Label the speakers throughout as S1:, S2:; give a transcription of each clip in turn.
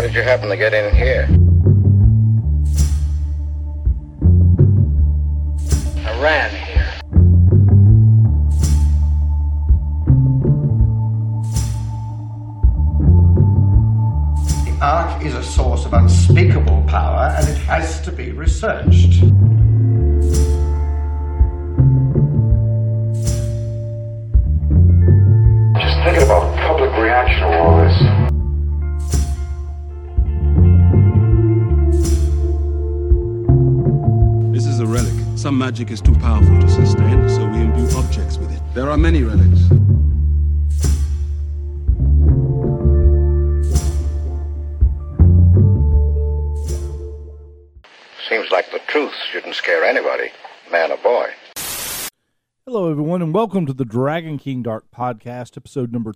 S1: did you happen to get in here? I ran here.
S2: The Ark is a source of unspeakable power, and it has to be researched.
S3: Just thinking about public reaction to all this.
S4: This is a relic. Some magic is too powerful to sustain, so we imbue objects with it. There are many relics.
S1: Seems like the truth shouldn't scare anybody, man or boy.
S5: Hello, everyone, and welcome to the Dragon King Dark Podcast, episode number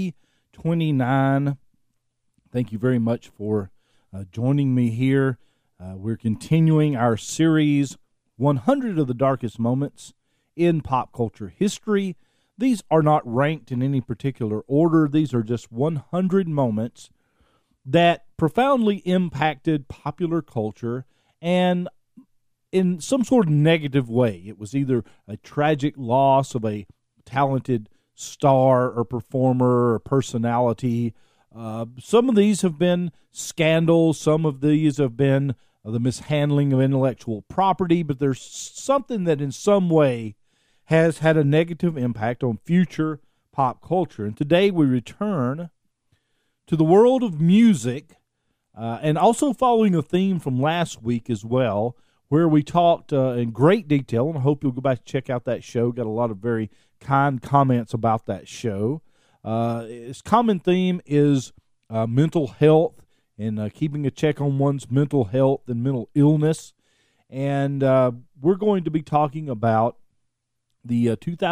S5: 329. Thank you very much for joining me here. We're continuing our series, 100 of the Darkest Moments in Pop Culture History. These are not ranked in any particular order. These are just 100 moments that profoundly impacted popular culture and in some sort of negative way. It was either a tragic loss of a talented star or performer or personality. Some of these have been scandals. Some of these have been the mishandling of intellectual property. But there's something that in some way has had a negative impact on future pop culture. And today we return to the world of music, and also following a theme from last week as well, where we talked in great detail, and I hope you'll go back and check out that show. Got a lot of very kind comments about that show. Its common theme is mental health and keeping a check on one's mental health and mental illness. And we're going to be talking about the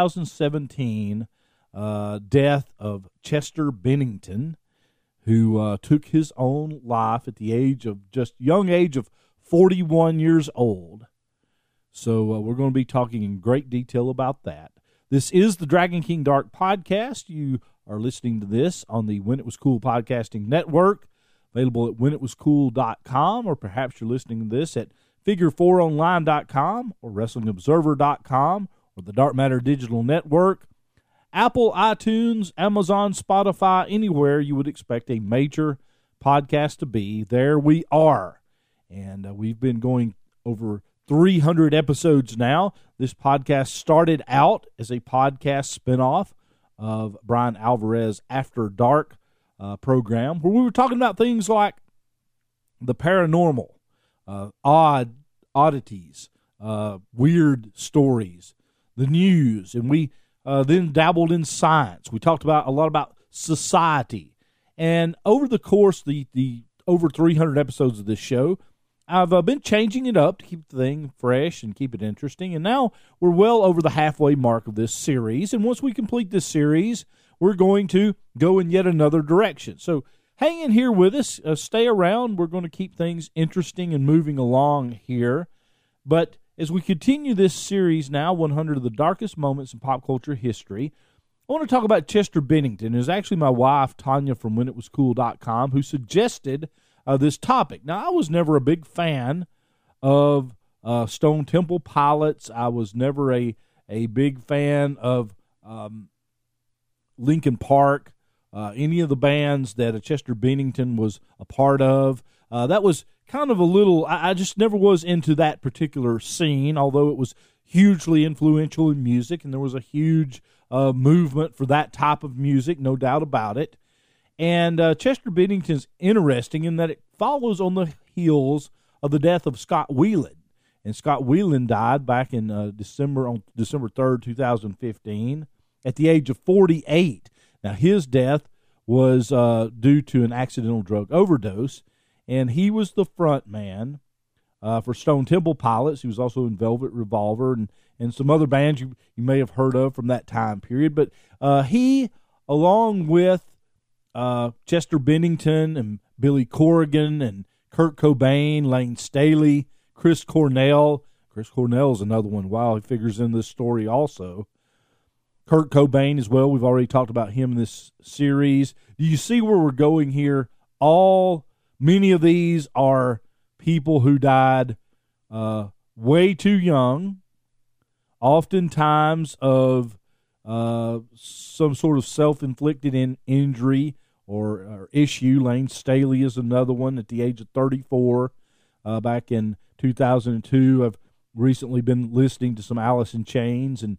S5: 2017 death of Chester Bennington, who took his own life at the young age of 41 years old. So we're going to be talking in great detail about that. This is the Dragon King Dark Podcast. You are listening to this on the When It Was Cool Podcasting Network, available at whenitwascool.com, or perhaps you're listening to this at figure4online.com or wrestlingobserver.com or the Dark Matter Digital Network, Apple, iTunes, Amazon, Spotify, anywhere you would expect a major podcast to be. There we are. And we've been going over 300 episodes now. This podcast started out as a podcast spinoff of Brian Alvarez After Dark program, where we were talking about things like the paranormal, oddities, weird stories, the news, and we then dabbled in science. We talked about a lot about society. And over the course, the over 300 episodes of this show, I've been changing it up to keep the thing fresh and keep it interesting. And now we're well over the halfway mark of this series. And once we complete this series, we're going to go in yet another direction. So hang in here with us. Stay around. We're going to keep things interesting and moving along here. But as we continue this series now, 100 of the Darkest Moments in Pop Culture History, I want to talk about Chester Bennington. It was actually my wife, Tanya, from whenitwascool.com, who suggested this topic. Now, I was never a big fan of Stone Temple Pilots. I was never a big fan of Linkin Park, any of the bands that Chester Bennington was a part of. That was kind of a little, I just never was into that particular scene, although it was hugely influential in music, and there was a huge movement for that type of music, no doubt about it. And Chester Bennington's interesting in that it follows on the heels of the death of Scott Weiland. And Scott Weiland died back in December 3rd, 2015, at the age of 48. Now, his death was due to an accidental drug overdose, and he was the front man for Stone Temple Pilots. He was also in Velvet Revolver and some other bands you may have heard of from that time period. But he, along with Chester Bennington and Billy Corrigan and Kurt Cobain, Lane Staley, Chris Cornell. Chris Cornell is another one. Wow, he figures in this story also. Kurt Cobain as well. We've already talked about him in this series. Do you see where we're going here? All Many of these are people who died way too young, oftentimes of some sort of self-inflicted injury or issue. Lane Staley is another one at the age of 34 back in 2002. I've recently been listening to some Alice in Chains and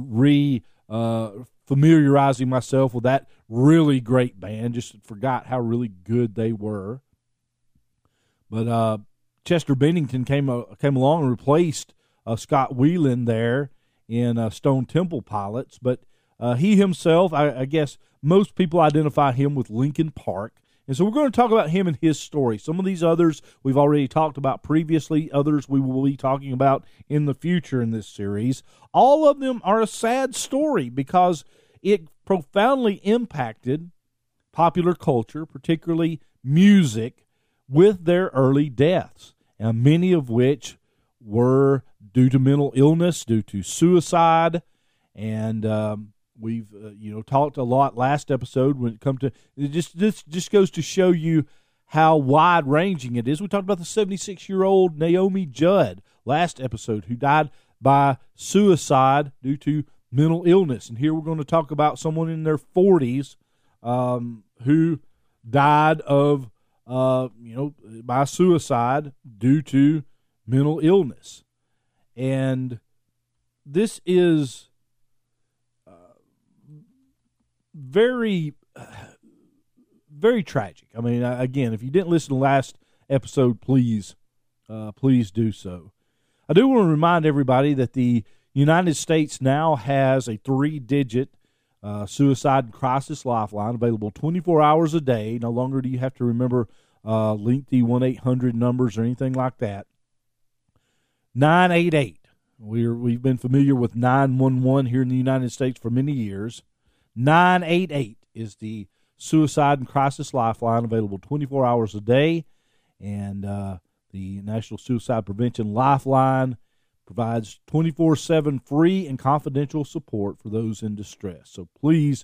S5: familiarizing myself with that really great band. Just forgot how really good they were. But Chester Bennington came along and replaced Scott Weiland there in Stone Temple Pilots. But he himself, I guess most people identify him with Linkin Park. And so we're going to talk about him and his story. Some of these others we've already talked about previously. Others we will be talking about in the future in this series. All of them are a sad story because it profoundly impacted popular culture, particularly music, with their early deaths, and many of which were due to mental illness, due to suicide, and we've talked a lot last episode when it comes to this just goes to show you how wide ranging it is. We talked about the 76-year-old Naomi Judd last episode who died by suicide due to mental illness, and here we're going to talk about someone in their 40s who died of by suicide due to mental illness. And this is very, very tragic. I mean, again, if you didn't listen to last episode, please do so. I do want to remind everybody that the United States now has a 3-digit suicide and crisis lifeline available 24 hours a day. No longer do you have to remember lengthy 1-800 numbers or anything like that. 988. We've been familiar with 911 here in the United States for many years. 988 is the suicide and crisis lifeline available 24 hours a day. And the National Suicide Prevention Lifeline provides 24/7 free and confidential support for those in distress. So please,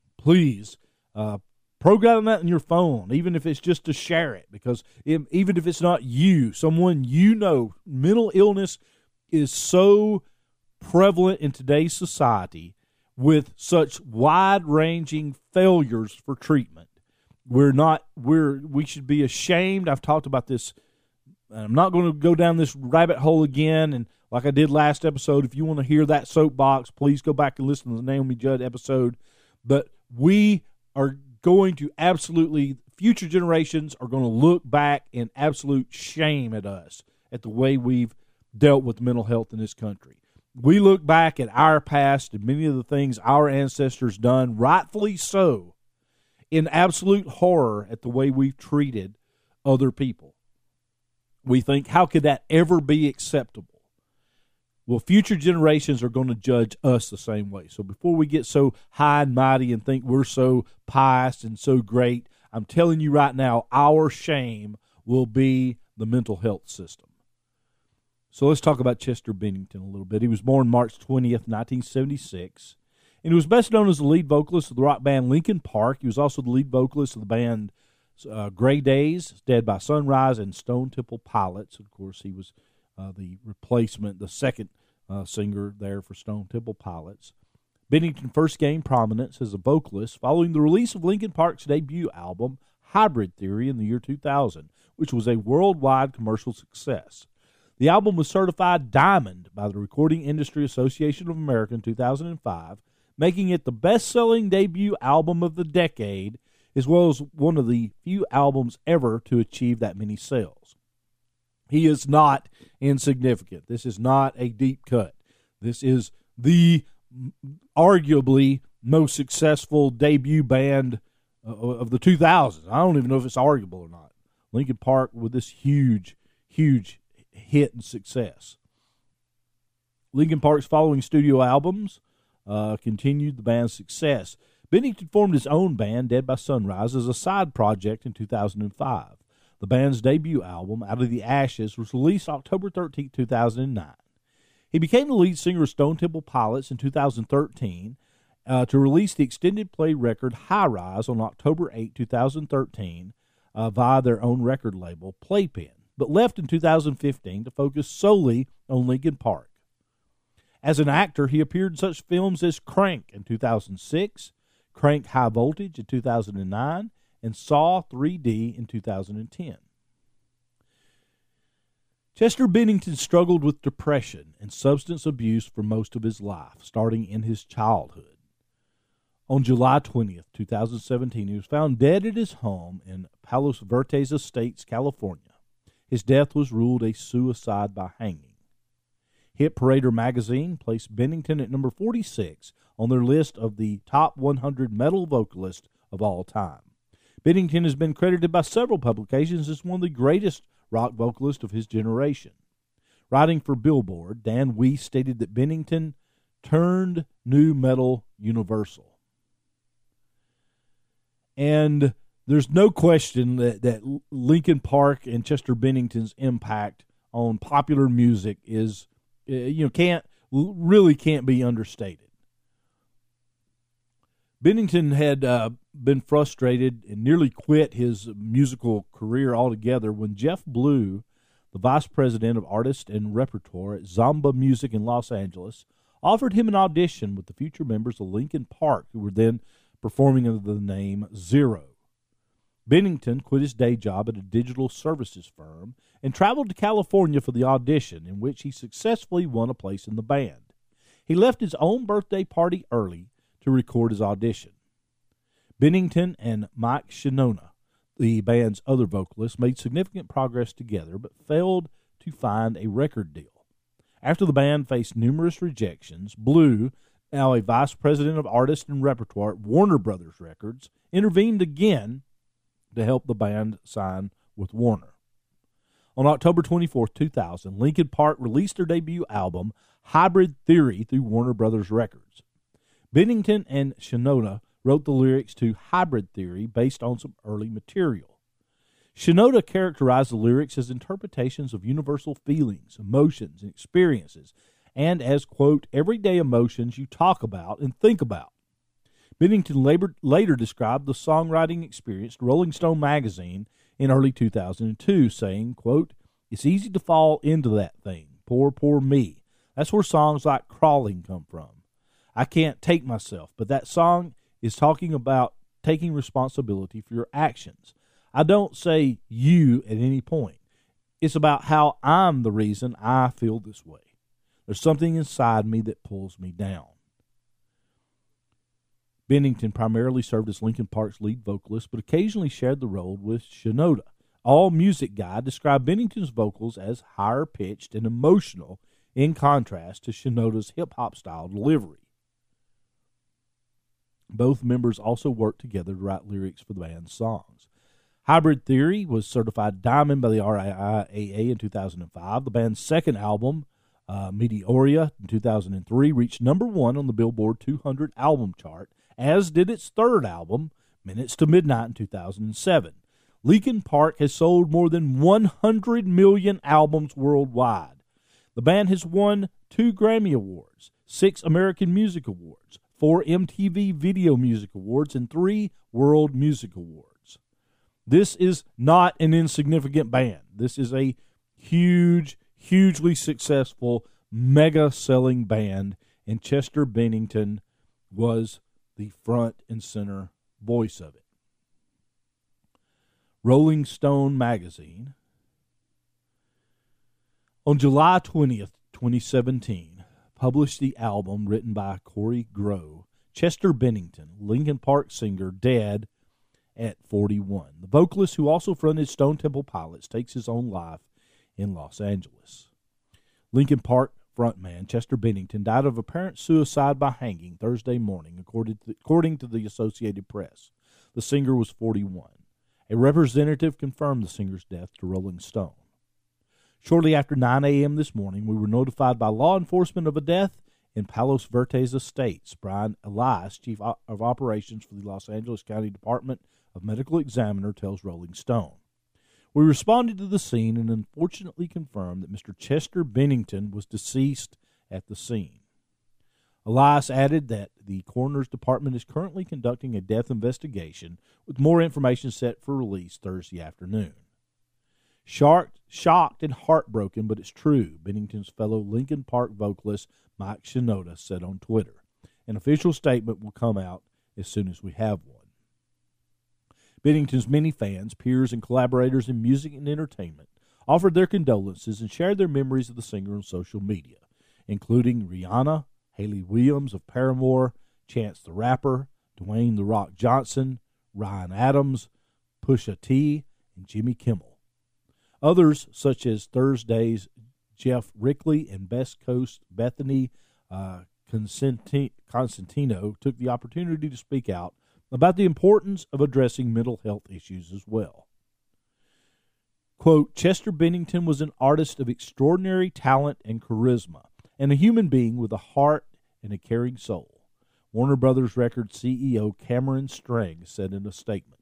S5: program that in your phone, even if it's just to share it, because even if it's not you, someone you know, mental illness is so prevalent in today's society with such wide-ranging failures for treatment. We should be ashamed. I've talked about this. I'm not going to go down this rabbit hole again, and like I did last episode, if you want to hear that soapbox, please go back and listen to the Naomi Judd episode. But we are going to future generations are going to look back in absolute shame at us, at the way we've dealt with mental health in this country. We look back at our past and many of the things our ancestors done, rightfully so, in absolute horror at the way we've treated other people. We think, how could that ever be acceptable? Well, future generations are going to judge us the same way. So before we get so high and mighty and think we're so pious and so great, I'm telling you right now, our shame will be the mental health system. So let's talk about Chester Bennington a little bit. He was born March 20th, 1976, and he was best known as the lead vocalist of the rock band Linkin Park. He was also the lead vocalist of the band Gray Days, Dead by Sunrise, and Stone Temple Pilots. Of course, he was the replacement, the second singer there for Stone Temple Pilots. Bennington first gained prominence as a vocalist following the release of Linkin Park's debut album, Hybrid Theory, in the year 2000, which was a worldwide commercial success. The album was certified diamond by the Recording Industry Association of America in 2005, making it the best-selling debut album of the decade, as well as one of the few albums ever to achieve that many sales. He is not insignificant. This is not a deep cut. This is the arguably most successful debut band of the 2000s. I don't even know if it's arguable or not. Linkin Park with this huge hit and success. Linkin Park's following studio albums continued the band's success. Bennington formed his own band, Dead by Sunrise, as a side project in 2005. The band's debut album, Out of the Ashes, was released October 13, 2009. He became the lead singer of Stone Temple Pilots in 2013 to release the extended play record High Rise on October 8, 2013, via their own record label, Playpen, but left in 2015 to focus solely on Linkin Park. As an actor, he appeared in such films as Crank in 2006, Crank High Voltage in 2009, and Saw 3D in 2010. Chester Bennington struggled with depression and substance abuse for most of his life, starting in his childhood. On July 20th, 2017, he was found dead at his home in Palos Verdes Estates, California. His death was ruled a suicide by hanging. Hit Parader magazine placed Bennington at number 46 on their list of the top 100 metal vocalists of all time. Bennington has been credited by several publications as one of the greatest rock vocalists of his generation. Writing for Billboard, Dan Weiss stated that Bennington turned nu metal universal. And there's no question that Linkin Park and Chester Bennington's impact on popular music is, can't be understated. Bennington had been frustrated and nearly quit his musical career altogether when Jeff Blue, the vice president of artists and repertoire at Zomba Music in Los Angeles, offered him an audition with the future members of Linkin Park, who were then performing under the name Zero. Bennington quit his day job at a digital services firm and traveled to California for the audition, in which he successfully won a place in the band. He left his own birthday party early to record his audition. Bennington and Mike Shinoda, the band's other vocalist, made significant progress together but failed to find a record deal. After the band faced numerous rejections, Blue, now a vice president of artists and repertoire at Warner Brothers Records, intervened again to help the band sign with Warner. On October 24, 2000, Linkin Park released their debut album, Hybrid Theory, through Warner Brothers Records. Bennington and Shinoda wrote the lyrics to Hybrid Theory based on some early material. Shinoda characterized the lyrics as interpretations of universal feelings, emotions, and experiences, and as, quote, everyday emotions you talk about and think about. Bennington later described the songwriting experience to Rolling Stone magazine in early 2002, saying, quote, it's easy to fall into that thing. Poor, poor me. That's where songs like Crawling come from. I can't take myself, but that song is talking about taking responsibility for your actions. I don't say you at any point. It's about how I'm the reason I feel this way. There's something inside me that pulls me down. Bennington primarily served as Linkin Park's lead vocalist, but occasionally shared the role with Shinoda. AllMusic Guide described Bennington's vocals as higher-pitched and emotional, in contrast to Shinoda's hip-hop style delivery. Both members also worked together to write lyrics for the band's songs. Hybrid Theory was certified diamond by the RIAA in 2005. The band's second album, Meteoria, in 2003, reached number 1 on the Billboard 200 album chart, as did its third album, Minutes to Midnight, in 2007. Linkin Park has sold more than 100 million albums worldwide. The band has won 2 Grammy Awards, 6 American Music Awards, 4 MTV Video Music Awards, and 3 World Music Awards. This is not an insignificant band. This is a hugely successful, mega-selling band, and Chester Bennington was the front and center voice of it. Rolling Stone magazine, on July 20th, 2017, published the album written by Corey Grow, Chester Bennington, Linkin Park singer, dead at 41. The vocalist, who also fronted Stone Temple Pilots, takes his own life in Los Angeles. Linkin Park frontman Chester Bennington died of apparent suicide by hanging Thursday morning, according to the Associated Press. The singer was 41. A representative confirmed the singer's death to Rolling Stone. Shortly after 9 a.m. this morning, we were notified by law enforcement of a death in Palos Verdes Estates. Brian Elias, Chief of Operations for the Los Angeles County Department of Medical Examiner, tells Rolling Stone. We responded to the scene and unfortunately confirmed that Mr. Chester Bennington was deceased at the scene. Elias added that the coroner's department is currently conducting a death investigation with more information set for release Thursday afternoon. Shocked and heartbroken, but it's true, Bennington's fellow Linkin Park vocalist Mike Shinoda said on Twitter. An official statement will come out as soon as we have one. Bennington's many fans, peers, and collaborators in music and entertainment offered their condolences and shared their memories of the singer on social media, including Rihanna, Hayley Williams of Paramore, Chance the Rapper, Dwayne "The Rock" Johnson, Ryan Adams, Pusha T, and Jimmy Kimmel. Others, such as Thursday's Jeff Rickley and Best Coast Bethany Constantino, took the opportunity to speak out about the importance of addressing mental health issues as well. Quote, Chester Bennington was an artist of extraordinary talent and charisma, and a human being with a heart and a caring soul, Warner Brothers Records CEO Cameron Strang said in a statement.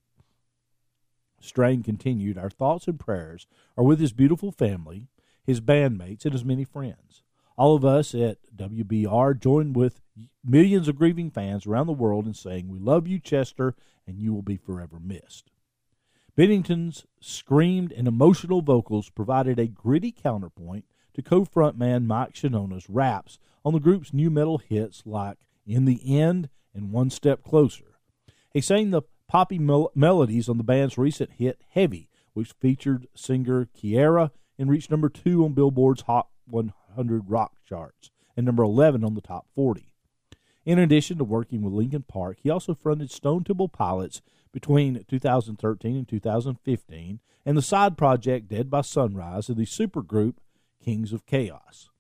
S5: Strang continued, our thoughts and prayers are with his beautiful family, his bandmates, and his many friends. All of us at WBR join with millions of grieving fans around the world in saying, we love you, Chester, and you will be forever missed. Bennington's screamed and emotional vocals provided a gritty counterpoint to co-frontman Mike Shinoda's raps on the group's new metal hits like In the End and One Step Closer. He sang the poppy melodies on the band's recent hit Heavy, which featured singer Kiera and reached number 2 on Billboard's Hot 100 rock charts and number 11 on the top 40. In addition to working with Linkin Park, he also fronted Stone Temple Pilots between 2013 and 2015 and the side project Dead by Sunrise of the supergroup Kings of Chaos.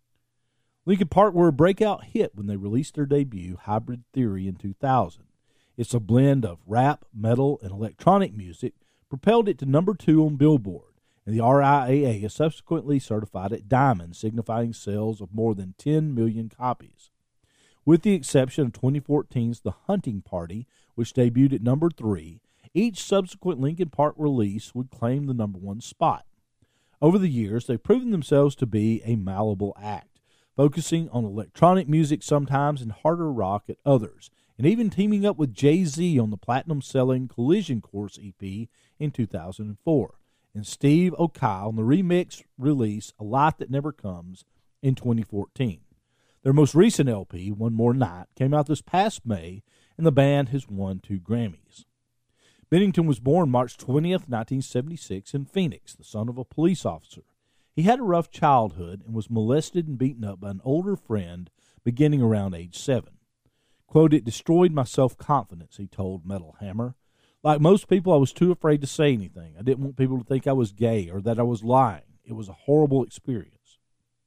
S5: Linkin Park were a breakout hit when they released their debut, Hybrid Theory, in 2000. It's a blend of rap, metal, and electronic music, propelled it to number 2 on Billboard, and the RIAA has subsequently certified it Diamond, signifying sales of more than 10 million copies. With the exception of 2014's The Hunting Party, which debuted at number 3, each subsequent Linkin Park release would claim the number 1 spot. Over the years, they've proven themselves to be a malleable act, focusing on electronic music sometimes and harder rock at others, and even teaming up with Jay-Z on the platinum-selling Collision Course EP in 2004, and Steve Aoki on the remix release A Light That Never Comes in 2014. Their most recent LP, One More Night, came out this past May, and the band has won 2 Grammys. Bennington was born March 20th, 1976, in Phoenix, the son of a police officer. He had a rough childhood and was molested and beaten up by an older friend beginning around age 7. Quote, it destroyed my self-confidence, he told Metal Hammer. Like most people, I was too afraid to say anything. I didn't want people to think I was gay or that I was lying. It was a horrible experience.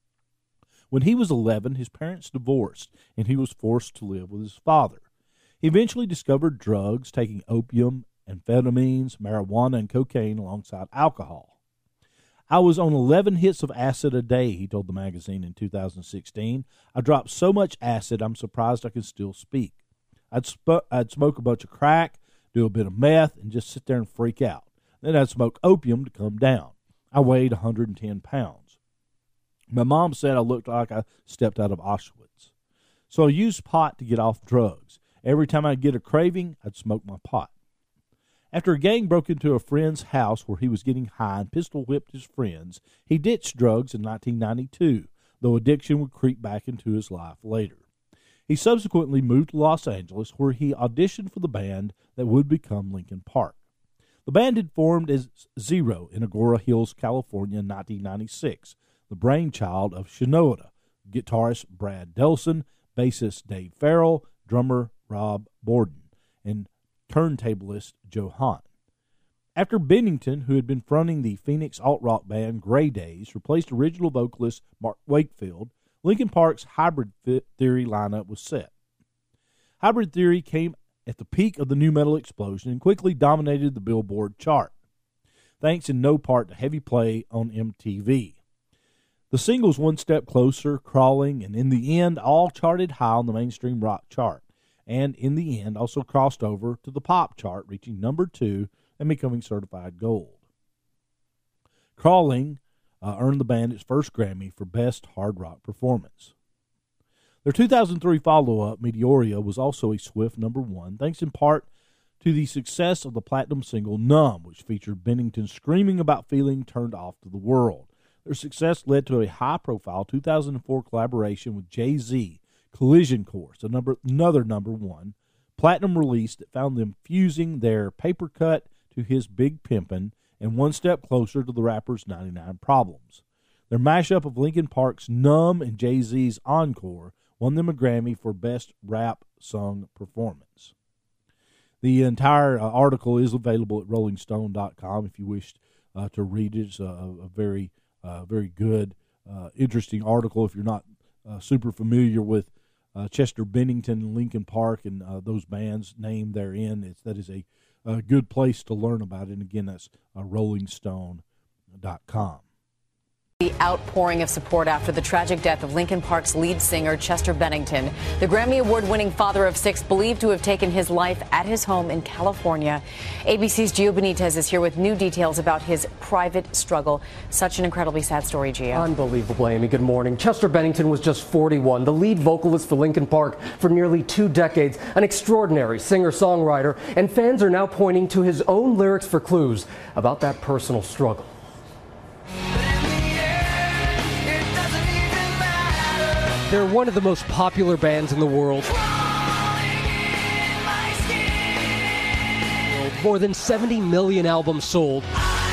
S5: When he was 11, his parents divorced, and he was forced to live with his father. He eventually discovered drugs, taking opium, amphetamines, marijuana, and cocaine alongside alcohol. I was on 11 hits of acid a day, he told the magazine in 2016. I dropped so much acid, I'm surprised I can still speak. I'd smoke a bunch of crack, do a bit of meth, and just sit there and freak out. Then I'd smoke opium to come down. I weighed 110 pounds. My mom said I looked like I stepped out of Auschwitz. So I used pot to get off drugs. Every time I'd get a craving, I'd smoke my pot. After a gang broke into a friend's house where he was getting high and pistol-whipped his friends, he ditched drugs in 1992, though addiction would creep back into his life later. He subsequently moved to Los Angeles, where he auditioned for the band that would become Linkin Park. The band had formed as Zero in Agora Hills, California in 1996, the brainchild of Shinoda, guitarist Brad Delson, bassist Dave Farrell, drummer Rob Borden, and turntablist Joe Hahn. After Bennington, who had been fronting the Phoenix alt-rock band Grey Days, replaced original vocalist Mark Wakefield, Linkin Park's Hybrid Theory lineup was set. Hybrid Theory came at the peak of the nu metal explosion and quickly dominated the Billboard chart, thanks in no part to heavy play on MTV. The singles One Step Closer, Crawling, and In the End all charted high on the mainstream rock chart, and In the End also crossed over to the pop chart, reaching number 2 and becoming certified gold. Crawling earned the band its first Grammy for Best Hard Rock Performance. Their 2003 follow-up, Meteoria, was also a swift number one, thanks in part to the success of the platinum single Numb, which featured Bennington screaming about feeling turned off to the world. Their success led to a high-profile 2004 collaboration with Jay-Z, Collision Course, another number one platinum release that found them fusing their paper cut to his Big Pimpin' and one step closer to the rapper's 99 Problems. Their mashup of Linkin Park's Numb and Jay-Z's Encore won them a Grammy for Best Rap Sung Performance. The entire article is available at rollingstone.com if you wish to read it. It's a very good, interesting article if you're not super familiar with Chester Bennington and Linkin Park and those bands named therein. That is a good place to learn about it. And again, that's rollingstone.com.
S6: The outpouring of support after the tragic death of Linkin Park's lead singer Chester Bennington. The Grammy Award-winning father of six believed to have taken his life at his home in California. ABC's Gio Benitez is here with new details about his private struggle. Such an incredibly sad story, Gio.
S7: Unbelievable, Amy. Good morning. Chester Bennington was just 41, the lead vocalist for Linkin Park for nearly 2 decades, an extraordinary singer-songwriter, and fans are now pointing to his own lyrics for clues about that personal struggle. They're one of the most popular bands in the world. More than 70 million albums sold.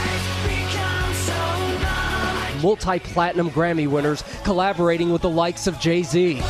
S7: Multi-platinum Grammy winners collaborating with the likes of Jay-Z.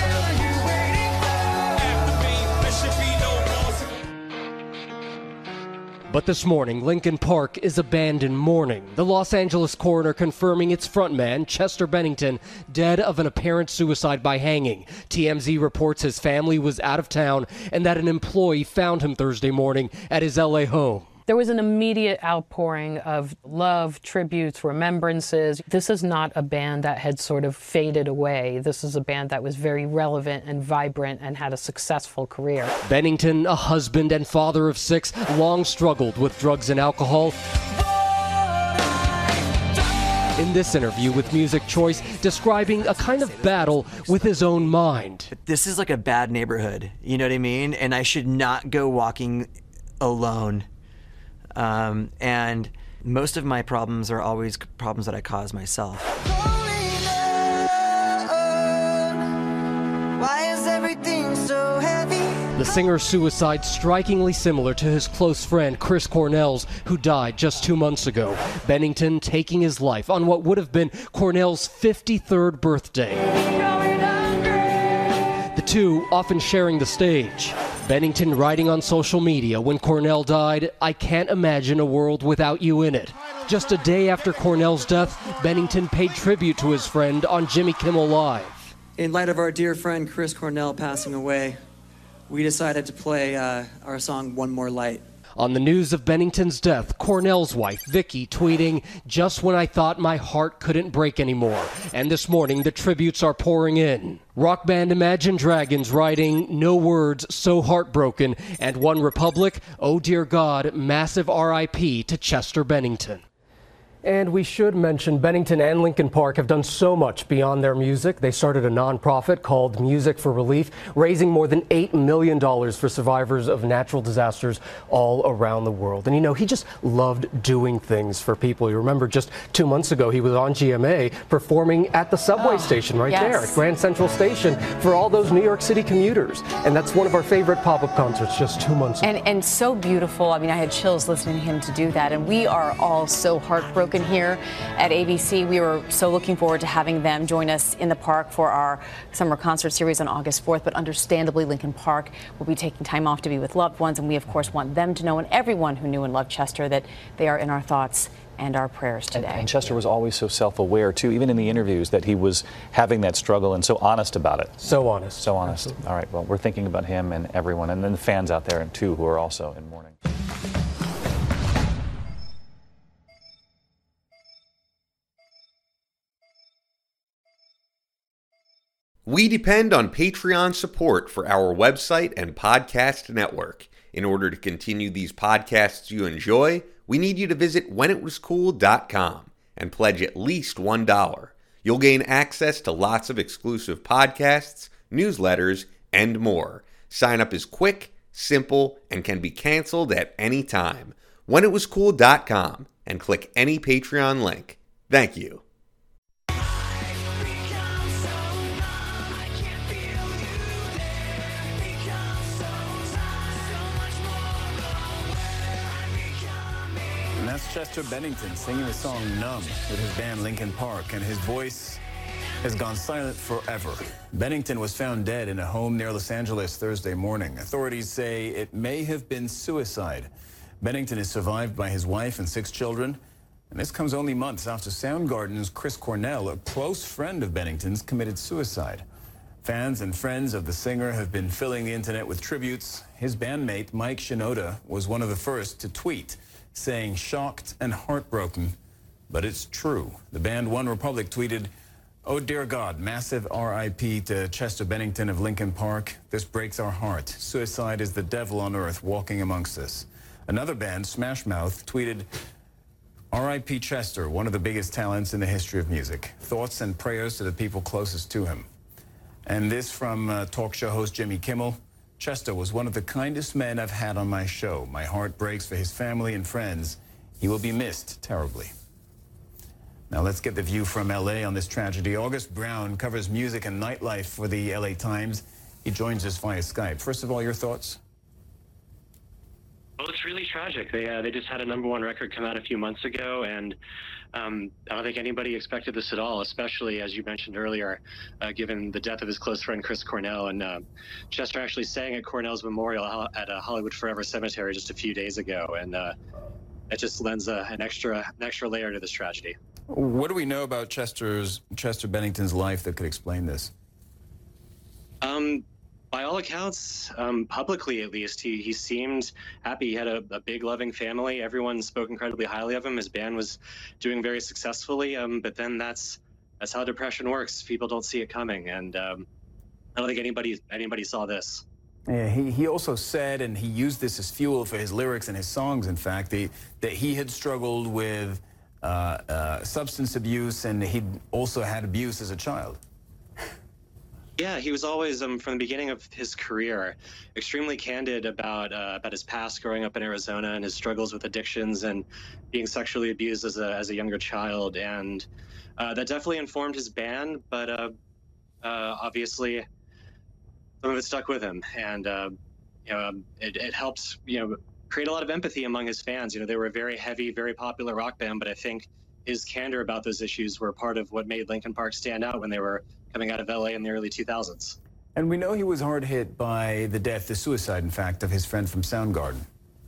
S7: But this morning, Linkin Park is abandoned mourning. The Los Angeles coroner confirming its frontman, Chester Bennington, dead of an apparent suicide by hanging. TMZ reports his family was out of town and that an employee found him Thursday morning at his LA home.
S8: There was an immediate outpouring of love, tributes, remembrances. This is not a band that had sort of faded away. This is a band that was very relevant and vibrant and had a successful career.
S7: Bennington, a husband and father of 6, long struggled with drugs and alcohol. In this interview with Music Choice, describing a kind of battle with his own mind.
S9: This is like a bad neighborhood, you know what I mean? And I should not go walking alone. And most of my problems are always problems that I cause myself.
S10: Why is everything so heavy?
S7: The singer's suicide strikingly similar to his close friend Chris Cornell's, who died just 2 months ago. Bennington taking his life on what would have been Cornell's 53rd birthday. The two often sharing the stage. Bennington writing on social media when Cornell died, "I can't imagine a world without you in it." Just a day after Cornell's death, Bennington paid tribute to his friend on Jimmy Kimmel Live.
S9: In light of our dear friend Chris Cornell passing away, we decided to play our song One More Light.
S7: On the news of Bennington's death, Cornell's wife, Vicky, tweeting, "Just when I thought my heart couldn't break anymore." And this morning, the tributes are pouring in. Rock band Imagine Dragons writing, "No words, so heartbroken." And One Republic, "Oh dear God, massive RIP to Chester Bennington." And we should mention Bennington and Linkin Park have done so much beyond their music. They started a nonprofit called Music for Relief, raising more than $8 million for survivors of natural disasters all around the world. And you know, he just loved doing things for people. You remember just 2 months ago, he was on GMA performing at the subway station right there at Grand Central Station for all those New York City commuters. And that's one of our favorite pop-up concerts just 2 months ago.
S6: And so beautiful. I mean, I had chills listening to him to do that. And we are all so heartbroken here at ABC. We were so looking forward to having them join us in the park for our summer concert series on August 4th. But understandably, Linkin Park will be taking time off to be with loved ones. And we, of course, want them to know, and everyone who knew and loved Chester, that they are in our thoughts and our prayers today.
S11: And Chester was always so self-aware, too, even in the interviews, that he was having that struggle and so honest about it.
S7: So honest.
S11: So honest.
S7: Absolutely.
S11: All right, well, we're thinking about him and everyone, and then the fans out there, too, who are also in mourning.
S12: We depend on Patreon support for our website and podcast network. In order to continue these podcasts you enjoy, we need you to visit whenitwascool.com and pledge at least $1. You'll gain access to lots of exclusive podcasts, newsletters, and more. Sign up is quick, simple, and can be canceled at any time. WhenItWasCool.com and click any Patreon link. Thank you.
S13: And that's Chester Bennington singing the song Numb with his band Linkin Park, and his voice has gone silent forever. Bennington was found dead in a home near Los Angeles Thursday morning. Authorities say it may have been suicide. Bennington is survived by his wife and 6 children, and this comes only months after Soundgarden's Chris Cornell, a close friend of Bennington's, committed suicide. Fans and friends of the singer have been filling the internet with tributes. His bandmate, Mike Shinoda, was one of the first to tweet, saying, "Shocked and heartbroken, but it's true." The band One Republic tweeted, "Oh dear God, massive RIP to Chester Bennington of Linkin Park. This breaks our heart. Suicide is the devil on earth walking amongst us." Another band, Smash Mouth, tweeted, "RIP Chester, one of the biggest talents in the history of music. Thoughts and prayers to the people closest to him." And this from talk show host Jimmy Kimmel. "Chester was one of the kindest men I've had on my show. My heart breaks for his family and friends. He will be missed terribly." Now let's get the view from L.A. on this tragedy. August Brown covers music and nightlife for the L.A. Times. He joins us via Skype. First of all, your thoughts?
S14: Well, it's really tragic. They just had a #1 record come out a few months ago, and I don't think anybody expected this at all, especially, as you mentioned earlier, given the death of his close friend Chris Cornell. And Chester actually sang at Cornell's memorial at Hollywood Forever Cemetery just a few days ago, and it just lends an extra layer to this tragedy.
S13: What do we know about Chester Bennington's life that could explain this?
S14: By all accounts, publicly at least, he seemed happy. He had a big, loving family. Everyone spoke incredibly highly of him. His band was doing very successfully, but then that's how depression works. People don't see it coming, and I don't think anybody saw this.
S13: Yeah, he also said, and he used this as fuel for his lyrics and his songs, in fact, that he had struggled with substance abuse, and he'd also had abuse as a child.
S14: Yeah, he was always, from the beginning of his career, extremely candid about his past growing up in Arizona and his struggles with addictions and being sexually abused as a younger child. And that definitely informed his band, but obviously some of it stuck with him. And it helped create a lot of empathy among his fans. They were a very heavy, very popular rock band, but I think his candor about those issues were part of what made Linkin Park stand out when they were coming out of LA in the early 2000s.
S13: And we know he was hard hit by the suicide, in fact, of his friend from Soundgarden.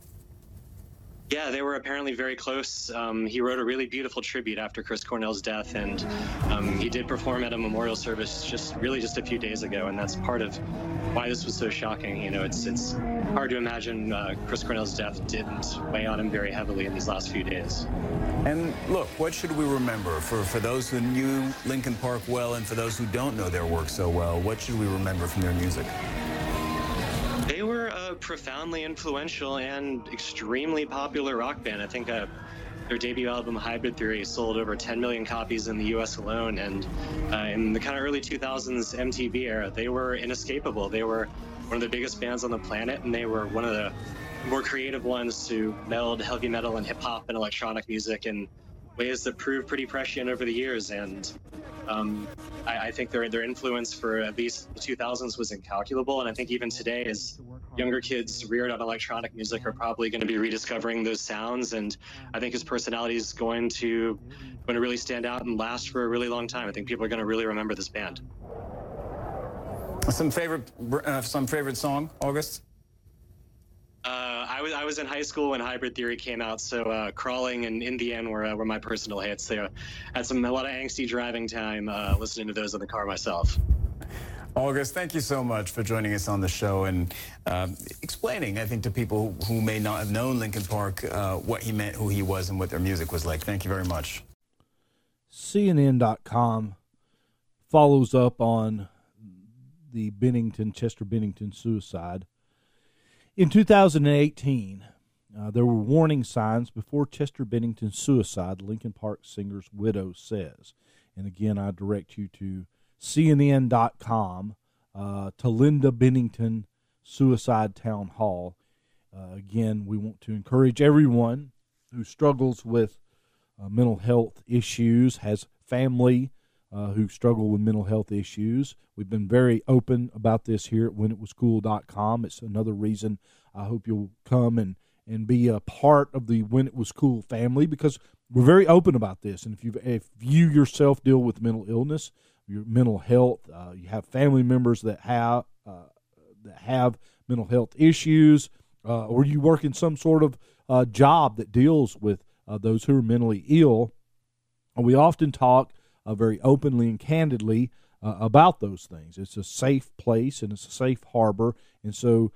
S14: Yeah, they were apparently very close. He wrote a really beautiful tribute after Chris Cornell's death, and he did perform at a memorial service just a few days ago, and that's part of why this was so shocking. It's hard to imagine Chris Cornell's death didn't weigh on him very heavily in these last few days.
S13: And look, what should we remember for those who knew Linkin Park well and for those who don't know their work so well? What should we remember from their music?
S14: They were a profoundly influential and extremely popular rock band. I think their debut album, Hybrid Theory, sold over 10 million copies in the U.S. alone. And in the kind of early 2000s MTV era, they were inescapable. They were one of the biggest bands on the planet, and they were one of the more creative ones to meld heavy metal and hip-hop and electronic music in ways that proved pretty prescient over the years. And I think their influence for at least the 2000s was incalculable, and I think even today, as younger kids reared on electronic music are probably going to be rediscovering those sounds, and I think his personality is going to really stand out and last for a really long time. I think people are going to really remember this band.
S13: Some favorite song, August?
S14: I was in high school when Hybrid Theory came out, so Crawling and In the End were my personal hits. They had a lot of angsty driving time listening to those in the car myself.
S13: August, thank you so much for joining us on the show and explaining, I think, to people who may not have known Linkin Park what he meant, who he was, and what their music was like. Thank you very much.
S5: CNN.com follows up on the Chester Bennington suicide. In 2018, there were warning signs before Chester Bennington's suicide, Linkin Park singer's widow says. And again, I direct you to CNN.com Talinda Bennington Suicide Town Hall. Again, we want to encourage everyone who struggles with mental health issues, has family who struggle with mental health issues. We've been very open about this here at whenitwascool.com. It's another reason I hope you'll come and be a part of the When It Was Cool family, because we're very open about this. And if you yourself deal with mental illness, your mental health, you have family members that have mental health issues, or you work in some sort of job that deals with those who are mentally ill, we often talk very openly and candidly about those things. It's a safe place and it's a safe harbor, and so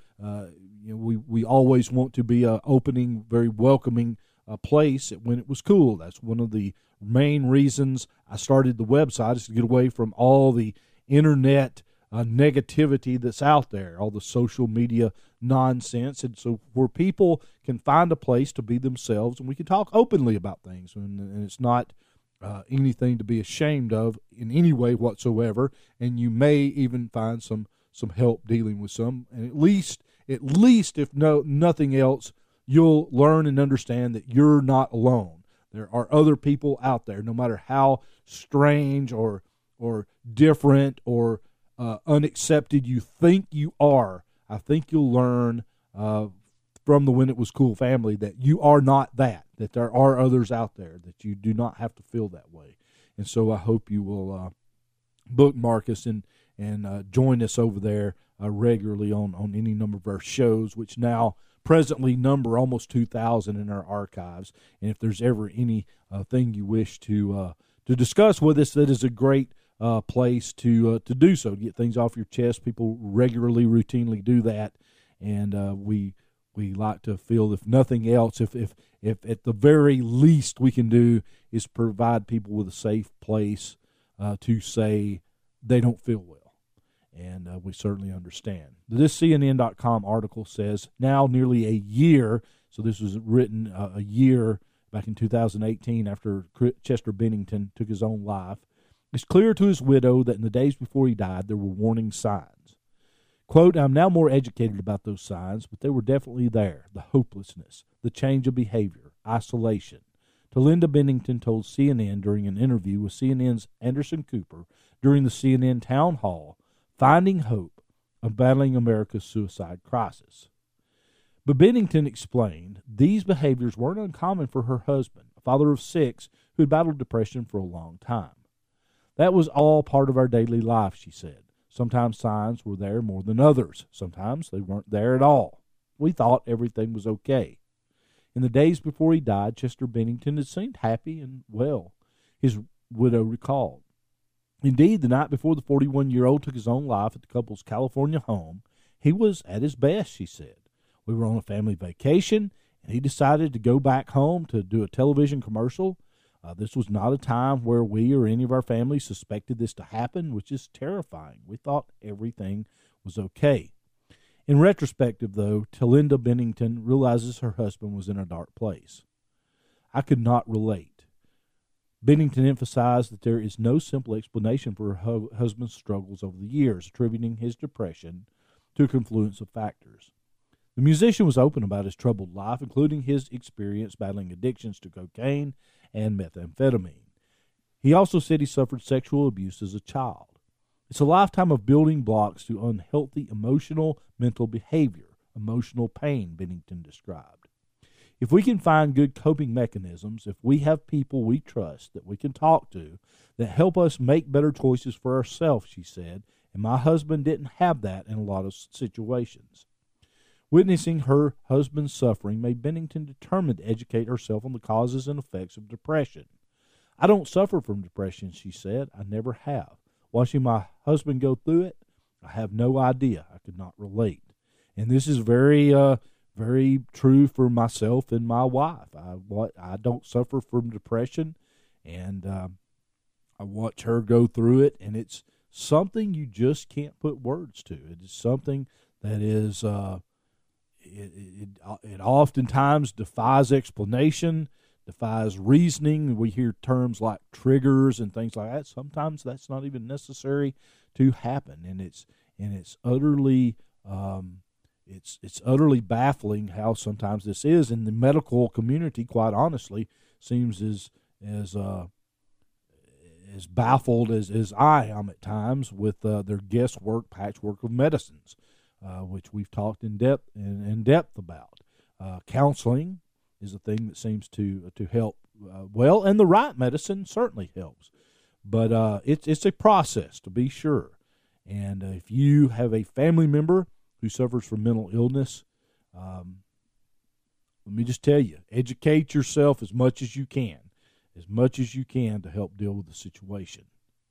S5: we always want to be an opening, very welcoming place When It Was Cool. That's one of the main reasons I started the website, is to get away from all the internet negativity that's out there, all the social media nonsense, and so where people can find a place to be themselves and we can talk openly about things, and it's not anything to be ashamed of in any way whatsoever, and you may even find some help dealing with some, and at least if nothing else, you'll learn and understand that you're not alone. There are other people out there, no matter how strange or different or unaccepted you think you are. I think you'll learn from the When It Was Cool family that you are not that there are others out there, that you do not have to feel that way. And so I hope you will bookmark us and join us over there regularly on any number of our shows, which now presently number almost 2,000 in our archives. And if there's ever any thing you wish to discuss with us, that is a great place to do so, to get things off your chest. People regularly, routinely do that, and we like to feel, if nothing else, if at the very least we can do is provide people with a safe place to say they don't feel well. And we certainly understand. This CNN.com article says, now nearly a year, so this was written a year back in 2018 after Chester Bennington took his own life, it's clear to his widow that in the days before he died, there were warning signs. Quote, I'm now more educated about those signs, but they were definitely there. The hopelessness, the change of behavior, isolation. Talinda Bennington told CNN during an interview with CNN's Anderson Cooper during the CNN town hall, Finding Hope of Battling America's Suicide Crisis. But Bennington explained these behaviors weren't uncommon for her husband, a father of 6 who had battled depression for a long time. That was all part of our daily life, she said. Sometimes signs were there more than others. Sometimes they weren't there at all. We thought everything was okay. In the days before he died, Chester Bennington had seemed happy and well, his widow recalled. Indeed, the night before the 41-year-old took his own life at the couple's California home, he was at his best, she said. We were on a family vacation, and he decided to go back home to do a television commercial. This was not a time where we or any of our family suspected this to happen, which is terrifying. We thought everything was okay. In retrospective, though, Talinda Bennington realizes her husband was in a dark place. I could not relate. Bennington emphasized that there is no simple explanation for her husband's struggles over the years, attributing his depression to a confluence of factors. The musician was open about his troubled life, including his experience battling addictions to cocaine and methamphetamine. He also said he suffered sexual abuse as a child. It's a lifetime of building blocks to unhealthy emotional, mental behavior, emotional pain, Bennington described. If we can find good coping mechanisms, if we have people we trust that we can talk to that help us make better choices for ourselves, she said, and my husband didn't have that in a lot of situations. Witnessing her husband's suffering made Bennington determined to educate herself on the causes and effects of depression. I don't suffer from depression, she said. I never have. Watching my husband go through it, I have no idea. I could not relate. And this is very true for myself and my wife. I don't suffer from depression, and I watch her go through it, and it's something you just can't put words to. It is something that is it oftentimes defies explanation, defies reasoning. We hear terms like triggers and things like that. Sometimes that's not even necessary to happen, and and it's utterly it's utterly baffling how sometimes this is, and the medical community, quite honestly, seems as baffled as I am at times with their guesswork, patchwork of medicines, which we've talked in depth about. Counseling is a thing that seems to help well, and the right medicine certainly helps, but it's a process, to be sure. And if you have a family member who suffers from mental illness, let me just tell you, educate yourself as much as you can to help deal with the situation.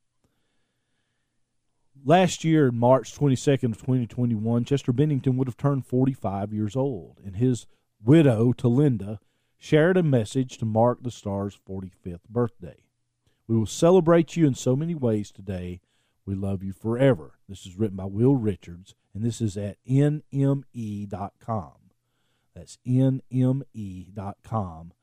S5: Last year, March 22nd of 2021, Chester Bennington would have turned 45 years old, and his widow, Talinda, shared a message to mark the star's 45th birthday. We will celebrate you in so many ways today. We love you forever. This is written by Will Richards, and this is at nme.com. That's nme.com.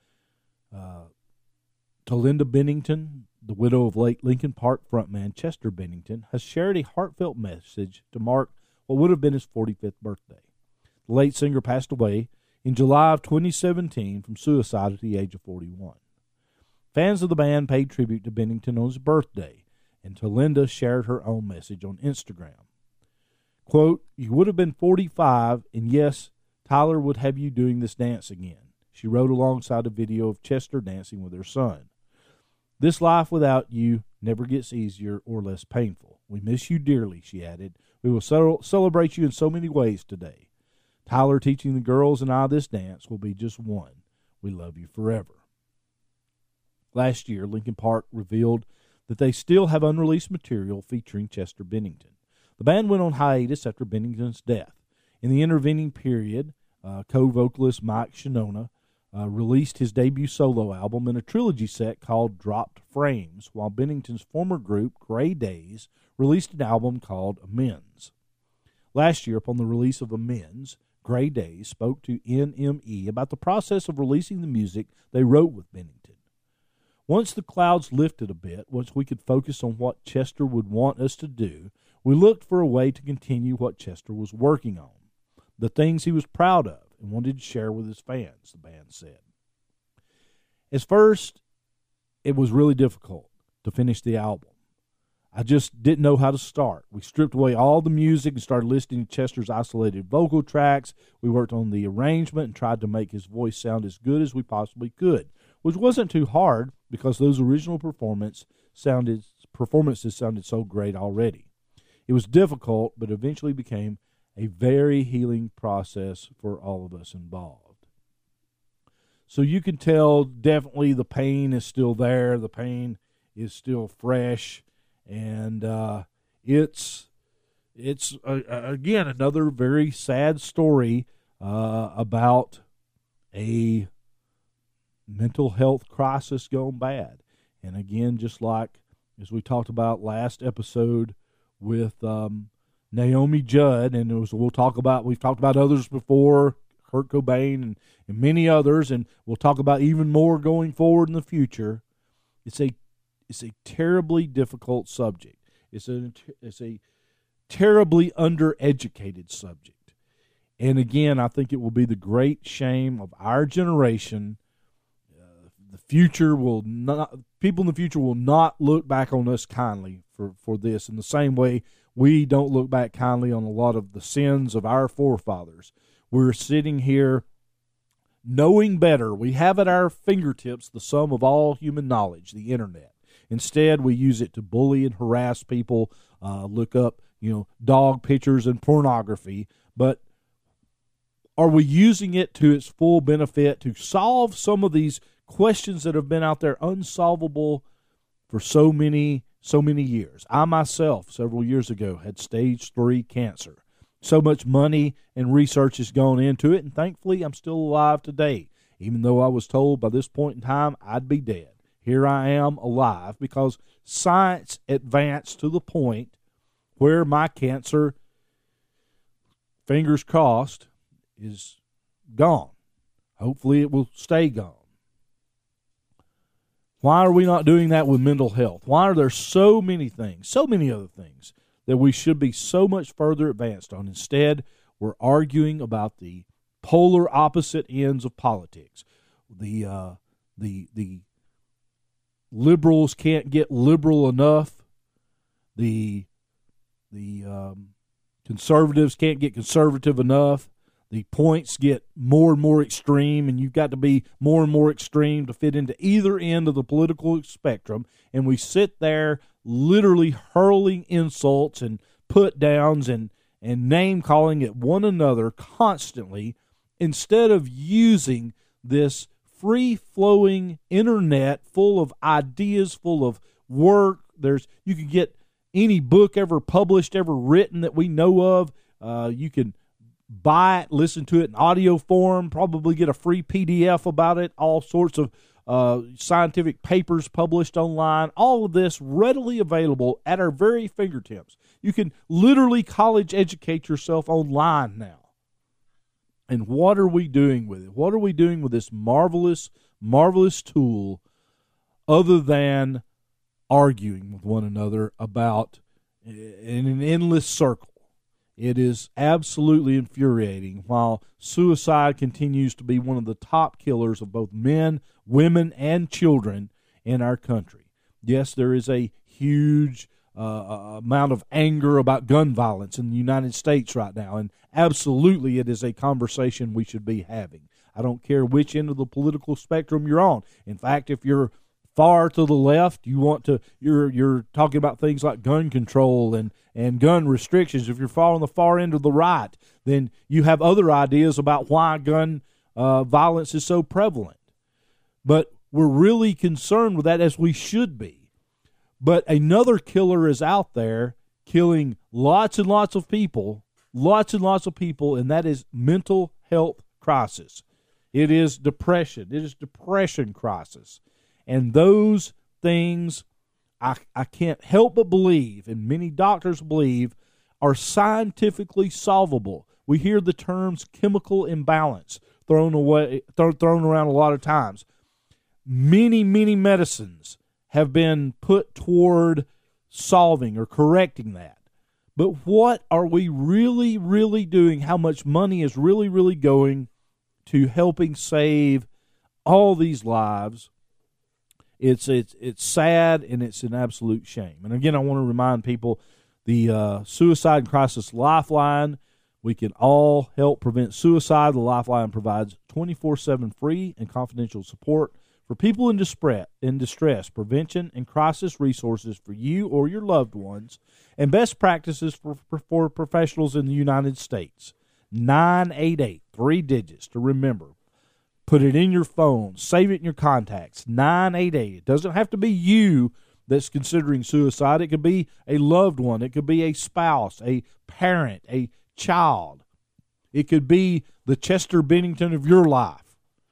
S5: Talinda Bennington, the widow of late Linkin Park frontman Chester Bennington, has shared a heartfelt message to mark what would have been his 45th birthday. The late singer passed away in July of 2017 from suicide at the age of 41. Fans of the band paid tribute to Bennington on his birthday, and Talinda shared her own message on Instagram. Quote, "You would have been 45, and yes, Tyler would have you doing this dance again," she wrote alongside a video of Chester dancing with her son. "This life without you never gets easier or less painful. We miss you dearly," she added. "We will celebrate you in so many ways today. Tyler teaching the girls and I this dance will be just one. We love you forever." Last year, Linkin Park revealed that they still have unreleased material featuring Chester Bennington. The band went on hiatus after Bennington's death. In the intervening period, co-vocalist Mike Shinoda released his debut solo album in a trilogy set called Dropped Frames, while Bennington's former group, Grey Days, released an album called Amends. Last year, upon the release of Amends, Grey Days spoke to NME about the process of releasing the music they wrote with Bennington. Once the clouds lifted a bit, once we could focus on what Chester would want us to do, we looked for a way to continue what Chester was working on, the things he was proud of and wanted to share with his fans, the band said. At first, it was really difficult to finish the album. I just didn't know how to start. We stripped away all the music and started listening to Chester's isolated vocal tracks. We worked on the arrangement and tried to make his voice sound as good as we possibly could, which wasn't too hard because those original performances sounded so great already. It was difficult, but eventually became a very healing process for all of us involved. So you can tell definitely the pain is still there. The pain is still fresh. And it's again, another very sad story about a mental health crisis gone bad. And again, just like as we talked about last episode with Naomi Judd, and we've talked about others before, Kurt Cobain and many others, and we'll talk about even more going forward in the future. It's a terribly difficult subject. It's a terribly undereducated subject. And again, I think it will be the great shame of our generation. People in the future will not look back on us kindly for this in the same way we don't look back kindly on a lot of the sins of our forefathers. We're sitting here knowing better. We have at our fingertips the sum of all human knowledge, the internet. Instead, we use it to bully and harass people, look up, dog pictures and pornography. But are we using it to its full benefit to solve some of these questions that have been out there unsolvable for so many years? I myself, several years ago, had stage 3 cancer. So much money and research has gone into it, and thankfully I'm still alive today, even though I was told by this point in time I'd be dead. Here I am alive because science advanced to the point where my cancer, fingers crossed, is gone. Hopefully it will stay gone. Why are we not doing that with mental health? Why are there so many things, so many other things that we should be so much further advanced on. Instead, we're arguing about the polar opposite ends of politics. The liberals can't get liberal enough. The conservatives can't get conservative enough. The points get more and more extreme, and you've got to be more and more extreme to fit into either end of the political spectrum. And we sit there literally hurling insults and put-downs and name-calling at one another constantly, instead of using this free-flowing internet full of ideas, full of work. You can get any book ever published, ever written that we know of. You can buy it, listen to it in audio form, probably get a free PDF about it, all sorts of scientific papers published online, all of this readily available at our very fingertips. You can literally college educate yourself online now. And what are we doing with it? What are we doing with this marvelous, marvelous tool other than arguing with one another about in an endless circle? It is absolutely infuriating. While suicide continues to be one of the top killers of both men, women, and children in our country. Yes, there is a huge amount of anger about gun violence in the United States right now, and absolutely it is a conversation we should be having. I don't care which end of the political spectrum you're on. In fact, if you're far to the left, you're talking about things like gun control and gun restrictions. If you're far on the far end of the right, then you have other ideas about why gun violence is so prevalent. But we're really concerned with that, as we should be. But another killer is out there killing lots and lots of people, and that is mental health crisis. It is depression. It is depression crisis. And those things I can't help but believe, and many doctors believe, are scientifically solvable. We hear the terms chemical imbalance thrown around a lot of times. Many, many medicines have been put toward solving or correcting that. But what are we really, really doing? How much money is really, really going to helping save all these lives? It's sad, and it's an absolute shame. And again, I want to remind people, the Suicide and Crisis Lifeline, we can all help prevent suicide. The Lifeline provides 24/7 free and confidential support for people in distress, prevention and crisis resources for you or your loved ones, and best practices for professionals in the United States. 988, 3 digits to remember. Put it in your phone. Save it in your contacts. 988. It doesn't have to be you that's considering suicide. It could be a loved one. It could be a spouse, a parent, a child. It could be the Chester Bennington of your life.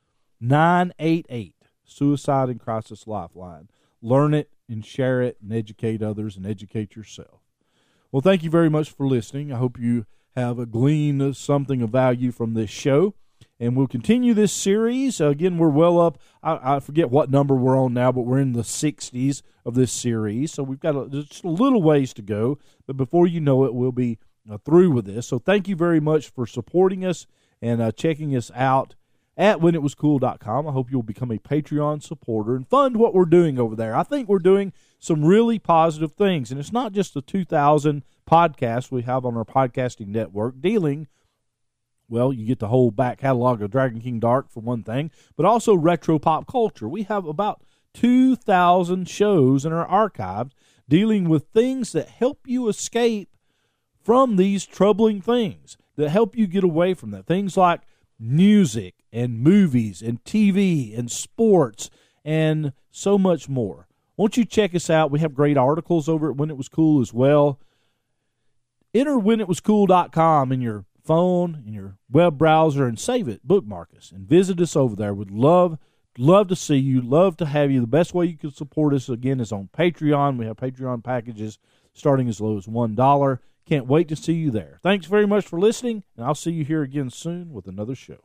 S5: 988. Suicide and Crisis Lifeline. Learn it and share it and educate others and educate yourself. Well, thank you very much for listening. I hope you have gleaned something of value from this show. And we'll continue this series. Again, we're well up. I forget what number we're on now, but we're in the 60s of this series. So we've got just a little ways to go. But before you know it, we'll be through with this. So thank you very much for supporting us and checking us out at whenitwascool.com. I hope you'll become a Patreon supporter and fund what we're doing over there. I think we're doing some really positive things. And it's not just the 2,000 podcasts we have on our podcasting network dealing. Well, you get the whole back catalog of Dragon King Dark, for one thing, but also retro pop culture. We have about 2,000 shows in our archive dealing with things that help you escape from these troubling things, that help you get away from that. Things like music and movies and TV and sports and so much more. Won't you check us out? We have great articles over at When It Was Cool as well. Enter whenitwascool.com in your phone, in your web browser, and save it, bookmark us, and visit us over there. We'd love to see you, love to have you. The best way you can support us, again, is on Patreon. We have Patreon packages starting as low as $1. Can't wait to see you there. Thanks very much for listening, and I'll see you here again soon with another show.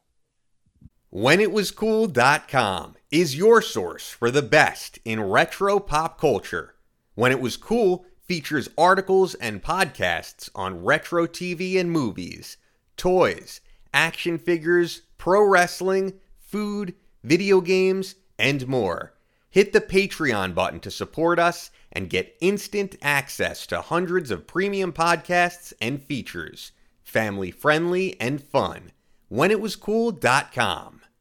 S12: WhenItWasCool.com is your source for the best in retro pop culture. When It Was Cool features articles and podcasts on retro TV and movies, toys, action figures, pro wrestling, food, video games, and more. Hit the Patreon button to support us and get instant access to hundreds of premium podcasts and features. Family friendly and fun. WhenItWasCool.com.